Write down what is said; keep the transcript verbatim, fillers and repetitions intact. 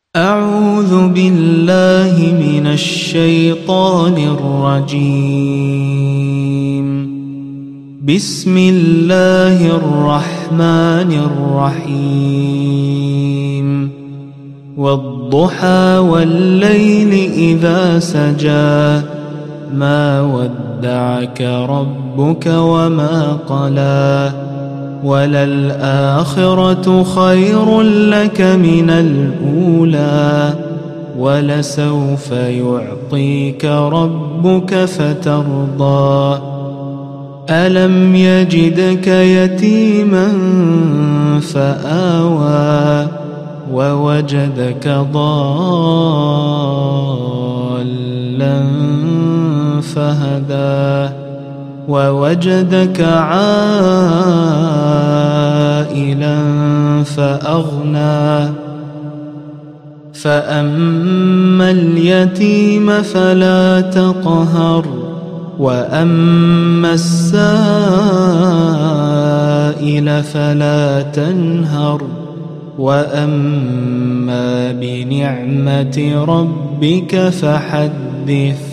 أعوذ بالله من الشيطان الرجيم. بسم الله الرحمن الرحيم. والضحى والليل إذا سجى ما ودعك ربك وما قلى وللآخرة خير لك من الأولى ولسوف يعطيك ربك فترضى ألم يجدك يتيما فآوى ووجدك ضالا فهدى ووجدك عائلا فأغنى فأما اليتيم فلا تقهر وأما السائل فلا تنهر وأما بنعمة ربك فحدث.